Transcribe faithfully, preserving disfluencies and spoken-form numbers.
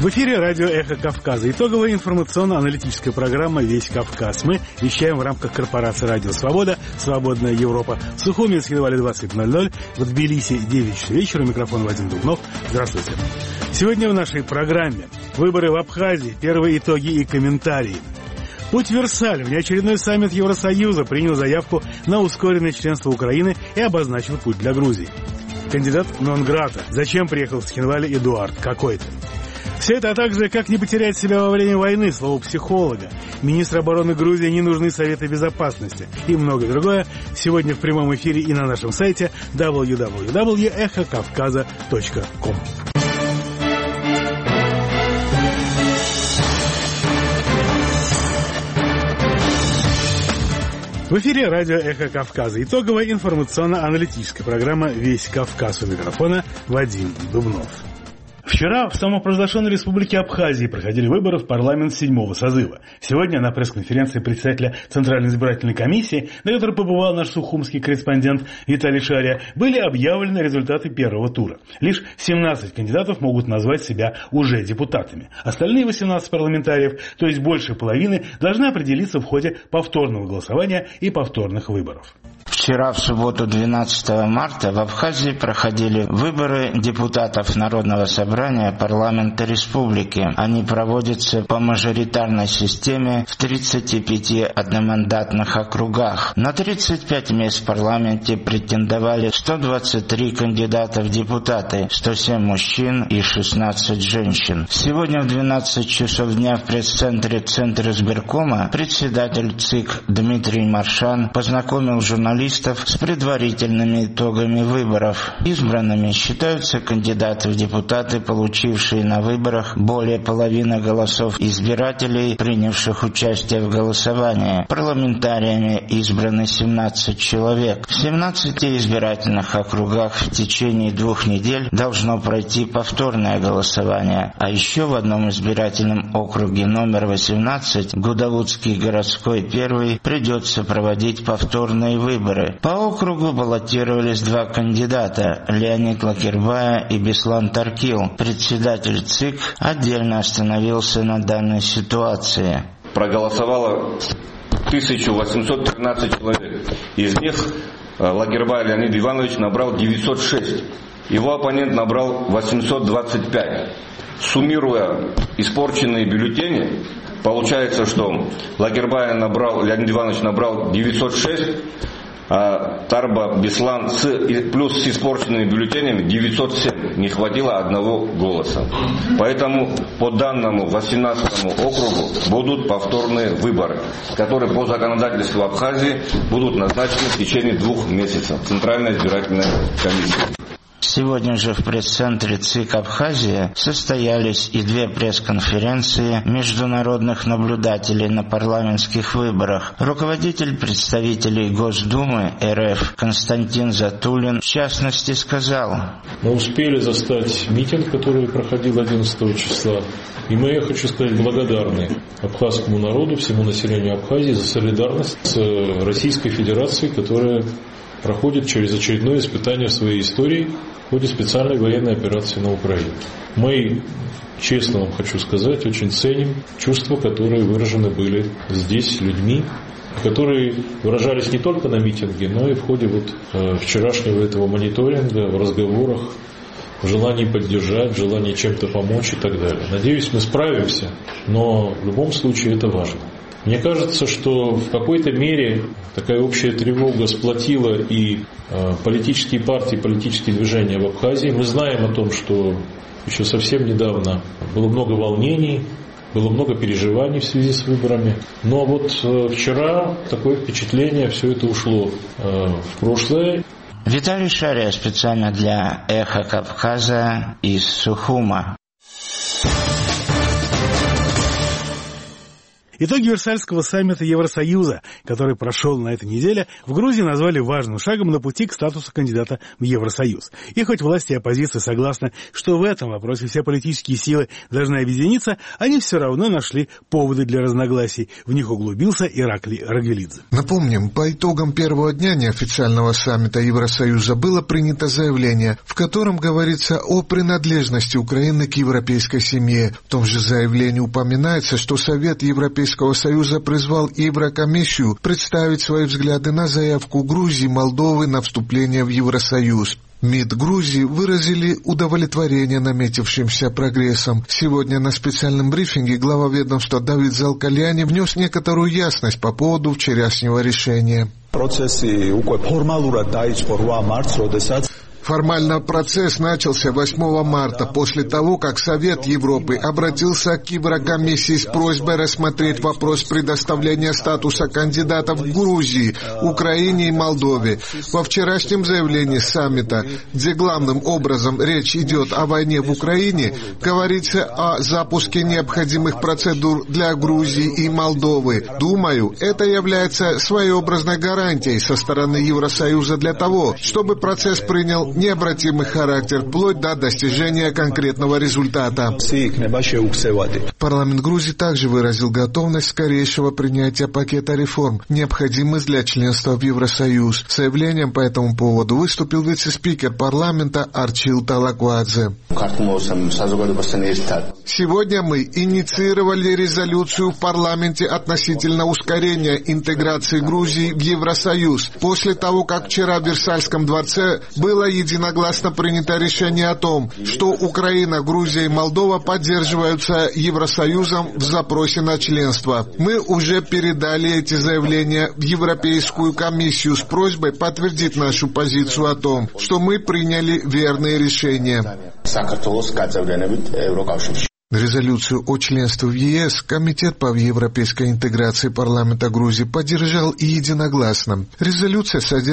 В эфире радио «Эхо Кавказа». Итоговая информационно-аналитическая программа «Весь Кавказ». Мы вещаем в рамках корпорации «Радио Свобода», «Свободная Европа». В Сухуми с Хинвали двадцать ноль ноль, в Тбилиси девять часов вечера. Микрофон Вадим Дубнов. Здравствуйте. Сегодня в нашей программе выборы в Абхазии, первые итоги и комментарии. Путь в Версаль. Внеочередной саммит Евросоюза принял заявку на ускоренное членство Украины и обозначил путь для Грузии. Кандидат нон-грата. Зачем приехал в Цхинвале Эдуард какой-то? Все это, а также как не потерять себя во время войны, слово психолога. Министру обороны Грузии не нужны советы безопасности и многое другое. Сегодня в прямом эфире и на нашем сайте дабл ю дабл ю дабл ю точка эхо кавказа точка ком. В эфире радио «Эхо Кавказа». Итоговая информационно-аналитическая программа «Весь Кавказ». У микрофона Вадим Дубнов. Вчера в самопровозглашенной республике Абхазии проходили выборы в парламент седьмого созыва. Сегодня на пресс-конференции председателя Центральной избирательной комиссии, на которой побывал наш сухумский корреспондент Виталий Шария, были объявлены результаты первого тура. Лишь семнадцать кандидатов могут назвать себя уже депутатами. Остальные восемнадцать парламентариев, то есть больше половины, должны определиться в ходе повторного голосования и повторных выборов. Вчера, в субботу, двенадцатого марта, в Абхазии проходили выборы депутатов Народного собрания парламента республики. Они проводятся по мажоритарной системе в тридцати пяти одномандатных округах. На тридцать пять мест в парламенте претендовали сто двадцать три кандидата в депутаты, сто семь мужчин и шестнадцать женщин. Сегодня в двенадцать часов дня в пресс-центре Центра избиркома председатель ЦИК Дмитрий Маршан познакомил журналистов с предварительными итогами выборов. Избранными считаются кандидаты в депутаты, получившие на выборах более половины голосов избирателей, принявших участие в голосовании. Парламентариями избраны семнадцать человек. В семнадцати избирательных округах в течение двух недель должно пройти повторное голосование. А еще в одном избирательном округе номер восемнадцать, Гудауцкий городской первый, придется проводить повторные выборы. По округу баллотировались два кандидата – Леонид Лакербая и Беслан Таркил. Председатель ЦИК отдельно остановился на данной ситуации. Проголосовало тысяча восемьсот тринадцать человек. Из них Лакербай Леонид Иванович набрал девятьсот шесть. Его оппонент набрал восемьсот двадцать пять. Суммируя испорченные бюллетени, получается, что Лакербай набрал, Леонид Иванович набрал девятьсот шесть, а Тарба Беслан с, плюс с испорченными бюллетенями девятьсот семь. Не хватило одного голоса. Поэтому по данному восемнадцатому округу будут повторные выборы, которые по законодательству Абхазии будут назначены в течение двух месяцев. Центральная избирательная комиссия. Сегодня же в пресс-центре ЦИК Абхазия состоялись и две пресс-конференции международных наблюдателей на парламентских выборах. Руководитель представителей Госдумы РФ Константин Затулин в частности сказал: мы успели застать митинг, который проходил одиннадцатого числа, и мы, я хочу сказать, благодарны абхазскому народу, всему населению Абхазии за солидарность с Российской Федерацией, которая проходит через очередное испытание в своей истории в ходе специальной военной операции на Украине. Мы, честно вам хочу сказать, очень ценим чувства, которые выражены были здесь людьми, которые выражались не только на митинге, но и в ходе вот э, вчерашнего этого мониторинга, в разговорах, в желании поддержать, в желании чем-то помочь и так далее. Надеюсь, мы справимся, но в любом случае это важно. Мне кажется, что в какой-то мере такая общая тревога сплотила и э, политические партии, политические движения в Абхазии. Мы знаем о том, что еще совсем недавно было много волнений, было много переживаний в связи с выборами. Но вот э, вчера такое впечатление, все это ушло э, в прошлое. Виталий Шария специально для «Эхо Кавказа» из Сухума. Итоги Версальского саммита Евросоюза, который прошел на этой неделе, в Грузии назвали важным шагом на пути к статусу кандидата в Евросоюз. И хоть власти и оппозиция согласны, что в этом вопросе все политические силы должны объединиться, они все равно нашли поводы для разногласий. В них углубился Ираклий Рагвелидзе. Напомним, по итогам первого дня неофициального саммита Евросоюза было принято заявление, в котором говорится о принадлежности Украины к европейской семье. В том же заявлении упоминается, что Совет Европейского Союза призвал Еврокомиссию представить свои взгляды на заявку Грузии и Молдовы на вступление в Евросоюз. МИД Грузии выразили удовлетворение наметившимся прогрессом. Сегодня на специальном брифинге глава ведомства Давид Залкаляни внес некоторую ясность по поводу вчерашнего решения. Формально процесс начался восьмого марта, после того, как Совет Европы обратился к Еврокомиссии с просьбой рассмотреть вопрос предоставления статуса кандидатов в Грузии, Украине и Молдове. Во вчерашнем заявлении саммита, где главным образом речь идет о войне в Украине, говорится о запуске необходимых процедур для Грузии и Молдовы. Думаю, это является своеобразной гарантией со стороны Евросоюза для того, чтобы процесс принял необратимый характер, вплоть до достижения конкретного результата. Парламент Грузии также выразил готовность скорейшего принятия пакета реформ, необходимых для членства в Евросоюз. С заявлением по этому поводу выступил вице-спикер парламента Арчил Талаквадзе. Сегодня мы инициировали резолюцию в парламенте относительно ускорения интеграции Грузии в Евросоюз. После того, как вчера в Версальском дворце было единогласно принято решение о том, что Украина, Грузия и Молдова поддерживаются Евросоюзом в запросе на членство. Мы уже передали эти заявления в Европейскую комиссию с просьбой подтвердить нашу позицию о том, что мы приняли верные решения. Резолюцию о членстве в ЕС Комитет по европейской интеграции парламента Грузии поддержал и единогласно. Резолюция содержит